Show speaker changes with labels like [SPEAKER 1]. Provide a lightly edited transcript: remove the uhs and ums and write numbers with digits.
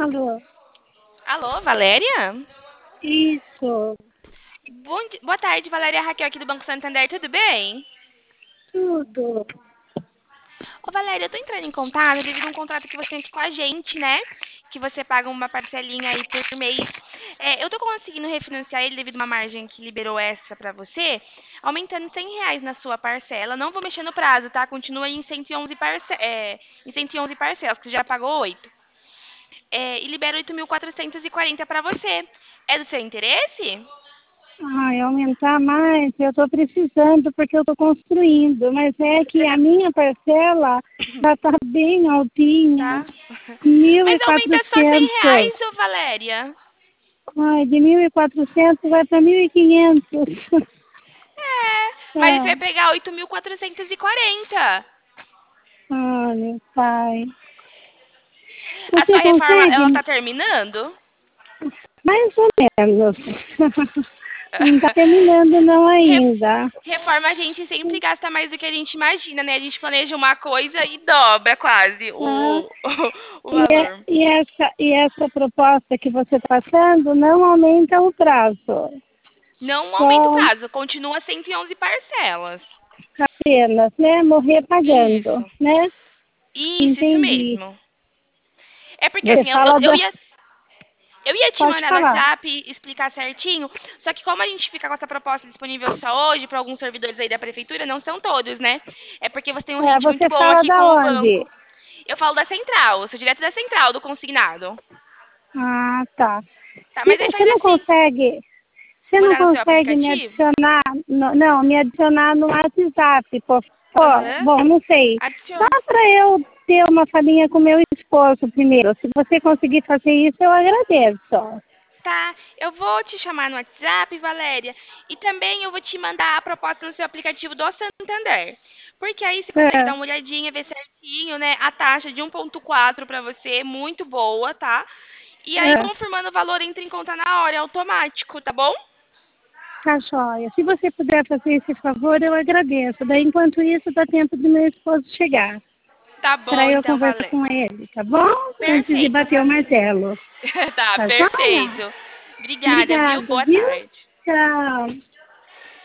[SPEAKER 1] Alô,
[SPEAKER 2] Alô, Valéria?
[SPEAKER 1] isso,
[SPEAKER 2] Boa tarde, Valéria Raquel aqui do Banco Santander, tudo bem?
[SPEAKER 1] tudo.
[SPEAKER 2] Ô, Valéria, eu tô entrando em contato devido a um contrato que você tem aqui com a gente, né? Que você paga uma parcelinha aí por mês. Eu tô conseguindo refinanciar ele devido a uma margem que liberou essa pra você, aumentando R$ 100 na sua parcela. Não vou mexer no prazo, tá? Continua aí em 111 em 111 parcelas, que você já pagou 8. E libera 8.440 pra você. É do seu interesse?
[SPEAKER 1] Ai, aumentar mais, eu estou precisando porque eu estou construindo, mas é que
[SPEAKER 2] Você
[SPEAKER 1] a
[SPEAKER 2] tá...
[SPEAKER 1] minha parcela já está bem altinha,
[SPEAKER 2] Tá?
[SPEAKER 1] mil e
[SPEAKER 2] Mas aumenta só 100
[SPEAKER 1] quatrocentos.
[SPEAKER 2] reais, ô Valéria.
[SPEAKER 1] Ai, de 1.400 vai para 1.500.
[SPEAKER 2] Mas você
[SPEAKER 1] Ah,
[SPEAKER 2] vai pegar 8.440.
[SPEAKER 1] ah, meu pai.
[SPEAKER 2] A
[SPEAKER 1] Você
[SPEAKER 2] sua reforma, ela
[SPEAKER 1] consegue?
[SPEAKER 2] tá terminando?
[SPEAKER 1] Mais ou menos. Não está terminando não
[SPEAKER 2] Re-
[SPEAKER 1] ainda.
[SPEAKER 2] Reforma a gente sempre gasta mais do que a gente imagina, né? A gente planeja uma coisa e dobra quase
[SPEAKER 1] Ah,
[SPEAKER 2] o valor.
[SPEAKER 1] e essa proposta que você está passando não aumenta o prazo,
[SPEAKER 2] Não aumenta o
[SPEAKER 1] só
[SPEAKER 2] prazo, continua 111 parcelas.
[SPEAKER 1] apenas, né? Morrer pagando,
[SPEAKER 2] Isso,
[SPEAKER 1] né?
[SPEAKER 2] isso
[SPEAKER 1] Entendi.
[SPEAKER 2] mesmo. É porque
[SPEAKER 1] Você
[SPEAKER 2] assim,
[SPEAKER 1] fala da.
[SPEAKER 2] eu ia te
[SPEAKER 1] Pode
[SPEAKER 2] mandar no
[SPEAKER 1] falar.
[SPEAKER 2] WhatsApp e explicar certinho, só que como a gente fica com essa proposta disponível só hoje para alguns servidores aí da prefeitura, não são todos, né? É porque você tem um
[SPEAKER 1] É,
[SPEAKER 2] rate muito
[SPEAKER 1] você
[SPEAKER 2] bom
[SPEAKER 1] fala
[SPEAKER 2] aqui
[SPEAKER 1] da
[SPEAKER 2] com o
[SPEAKER 1] onde?
[SPEAKER 2] banco. Eu falo da central, eu sou direto da central, do consignado.
[SPEAKER 1] Ah, tá.
[SPEAKER 2] Tá,
[SPEAKER 1] Se
[SPEAKER 2] mas aí
[SPEAKER 1] você
[SPEAKER 2] faz
[SPEAKER 1] não
[SPEAKER 2] assim,
[SPEAKER 1] consegue, você não
[SPEAKER 2] mandar no seu
[SPEAKER 1] consegue me
[SPEAKER 2] aplicativo?
[SPEAKER 1] adicionar, não, me adicionar no WhatsApp, por favor.
[SPEAKER 2] Aham,
[SPEAKER 1] Bom, não sei. Só
[SPEAKER 2] adiciona.
[SPEAKER 1] para eu ter uma falinha com meu esposo primeiro. Se você conseguir fazer isso, eu agradeço.
[SPEAKER 2] Tá, eu vou te chamar no WhatsApp, Valéria, e também eu vou te mandar a proposta no seu aplicativo do Santander. Porque aí você consegue dar
[SPEAKER 1] É,
[SPEAKER 2] uma olhadinha, ver certinho, né? A taxa de 1,4 para você, muito boa, tá? E aí,
[SPEAKER 1] é,
[SPEAKER 2] confirmando o valor, entra em conta na hora, é automático, tá bom?
[SPEAKER 1] tá joia. Se você puder fazer esse favor, eu agradeço. Daí, enquanto isso, dá tempo do meu esposo chegar,
[SPEAKER 2] Tá
[SPEAKER 1] para
[SPEAKER 2] bom,
[SPEAKER 1] eu
[SPEAKER 2] então,
[SPEAKER 1] conversar
[SPEAKER 2] Valéria.
[SPEAKER 1] com ele, tá bom? Antes de
[SPEAKER 2] Perfeito,
[SPEAKER 1] bater o
[SPEAKER 2] Valéria.
[SPEAKER 1] martelo.
[SPEAKER 2] Tá,
[SPEAKER 1] Tá joia?
[SPEAKER 2] perfeito. Obrigada, viu?
[SPEAKER 1] Obrigada,
[SPEAKER 2] Boa
[SPEAKER 1] viu?
[SPEAKER 2] tarde.
[SPEAKER 1] Tchau.